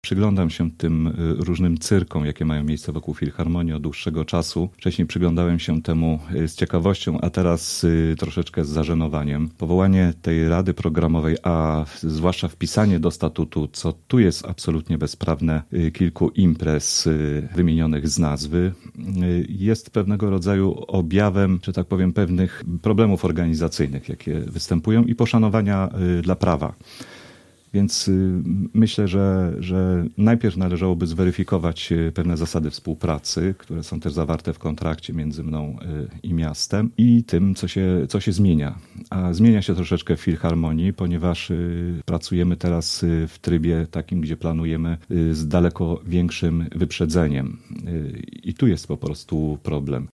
Przyglądam się tym różnym cyrkom, jakie mają miejsce wokół Filharmonii od dłuższego czasu. Wcześniej przyglądałem się temu z ciekawością, a teraz troszeczkę z zażenowaniem. Powołanie tej rady programowej, a zwłaszcza wpisanie do statutu, co tu jest absolutnie bezprawne, kilku imprez wymienionych z nazwy, jest pewnego rodzaju objawem, że tak powiem, pewnych problemów organizacyjnych, jakie występują i poszanowania dla prawa. Więc myślę, że najpierw należałoby zweryfikować pewne zasady współpracy, które są też zawarte w kontrakcie między mną i miastem i tym, co się zmienia. A zmienia się troszeczkę w Filharmonii, ponieważ pracujemy teraz w trybie takim, gdzie planujemy z daleko większym wyprzedzeniem. I tu jest po prostu problem.